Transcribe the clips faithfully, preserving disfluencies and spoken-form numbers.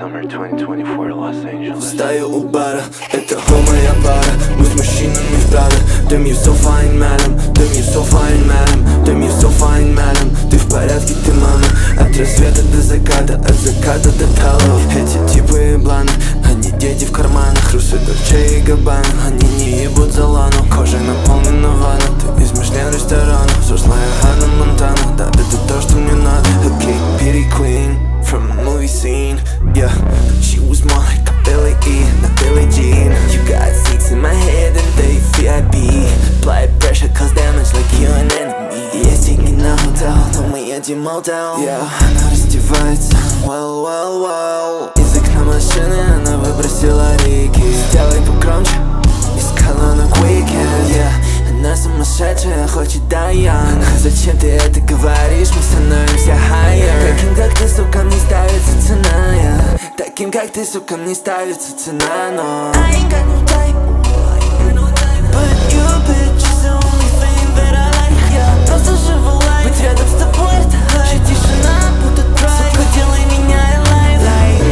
Summer twenty twenty-four, Los Angeles. Стою у бара, это хо моя пара. Мы с мужчинами в Прада. Damn, you so fine, madam. Damn, you so fine, madam. Damn, you so fine, madam. Ты в порядке, ты мама. От рассвета до заката, от заката до талов. Эти типы ебланы, они дети в карманах. Русы, Дольче и Габбана, они не ебут за лану. Кожа наполнена ванна, ты из Мишлен ресторанов. Взрослая Ханна Монтана, да, это то, что мне надо. Okay, beauty queen from a movie scene, yeah. She was more like a Billie E, not Billie Jean. You got seats in my head and they V I P. Apply pressure cause damage like you an enemy. Есть деньги на hotel, но мы едем motel. Yeah, она раздевается, well, well, well. Из окна машины она выбросила реки. Сделай погромче, из колонок weekend, yeah. Она сумасшедшая, хочет Дайан. Зачем ты это говоришь, мы становимся higher. Таким как ты, сука, не ставится цена, yeah. Таким как ты, сука, не ставится цена, но I ain't got no type, but you bitch is the only thing that I like, yeah. Просто живу лайф, быть рядом с тобой это хайп. Тишина будто драйв, сука, делай меня alive, like.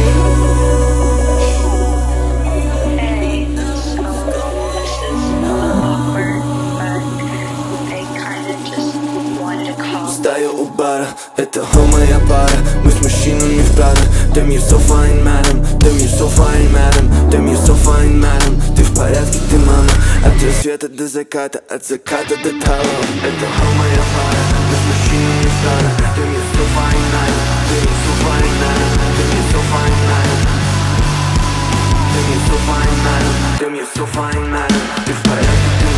Стою у бара, это хо моя пара. Мы с мужчинами в Прада. Damn, you so fine, madam. Damn, you so fine, madam. Damn, you so fine, madam. Ты в порядке, ты мама. От рассвета до заката, от заката до талов. Это хо моя пара. Мы с мужчинами в Прада. Damn, you so fine, madam. Damn, you so fine, madam. Damn, you so fine, madam. Damn, you so fine, madam. Damn, you so fine, madam. Ты в порядке, ты